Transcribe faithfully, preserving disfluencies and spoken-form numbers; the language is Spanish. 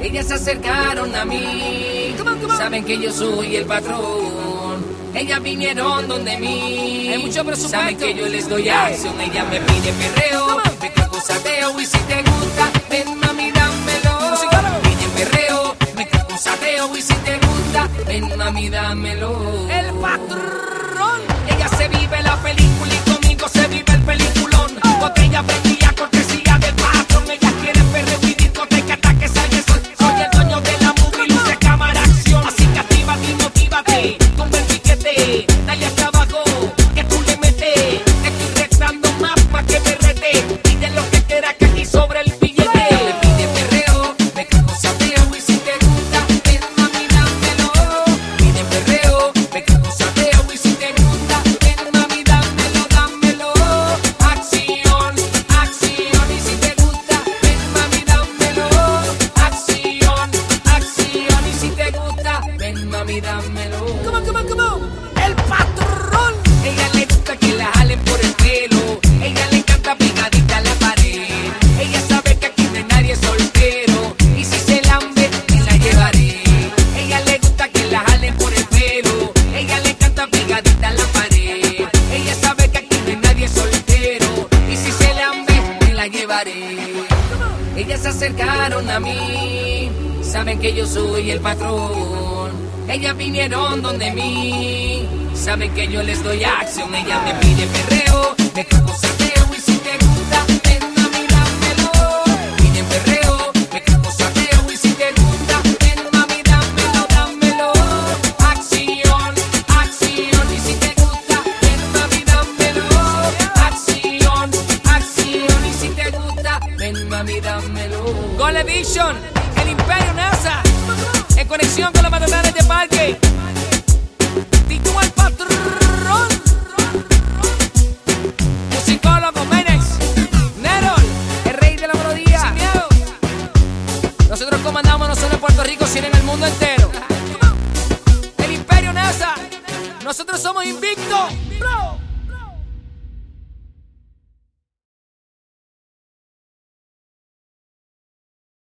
Ellas se acercaron a mí, saben que yo soy el patrón. Ellas vinieron donde mí, hay mucho presupuesto, saben que yo les doy acción. Ella me pide perreo, me creo sateo y si te gusta, ven mami dámelo. Pide perreo, me creo sateo y si te gusta, ven mami dámelo. El patrón. Ella se vive la película y conmigo se vive el peliculón. Porque ella prendía cortesía del patrón. Ella quiere perreo y discoteca hasta que salga el sol. Soy el dueño de la movie, luz de cámara, acción. Así que actívate y motívate, con el piquete, dale hasta abajo, que tú le metes. Te estoy restando más pa' que me rete. Pide lo que quieras que aquí sobre el billete. Me pide perreo, me cago sateo y si te gusta, ven mami dámelo. Pide perreo, me cago sateo y si te gusta, ven mami dámelo, dámelo. Acción, acción y si te gusta, ven mami dámelo. Acción, acción y si te gusta, ven mami dámelo. Come on, come on, come on. El patrón. Ella le gusta que la jalen por el pelo. Ella le encanta pegadita a la pared. Ella sabe que aquí no hay nadie soltero. Y si se lambe, me la llevaré. Ella le gusta que la jalen por el pelo. Ella le encanta pegadita a la pared. Ella sabe que aquí no hay nadie soltero. Y si se lambe, me la llevaré. Ellas se acercaron a mí, saben que yo soy el patrón. Ellas vinieron donde mí, saben que yo les doy acción. Ella me pide perreo, me cago sateo y si te gusta, ven mami dámelo. Pide perreo, me cago sateo y si te gusta, ven mami dámelo, dámelo. Acción, acción y si te gusta, ven mami dámelo. Acción, acción y si te gusta, ven mami dámelo. Gole Vision, el Imperio NASA, en conexión con los patronales de parque. Tito el patrón, musicólogo Menes, Nerol, el rey de la melodía. Sin miedo. Nosotros comandamos no solo en Puerto Rico, sino en el mundo entero. El Imperio NASA, nosotros somos invictos, bro.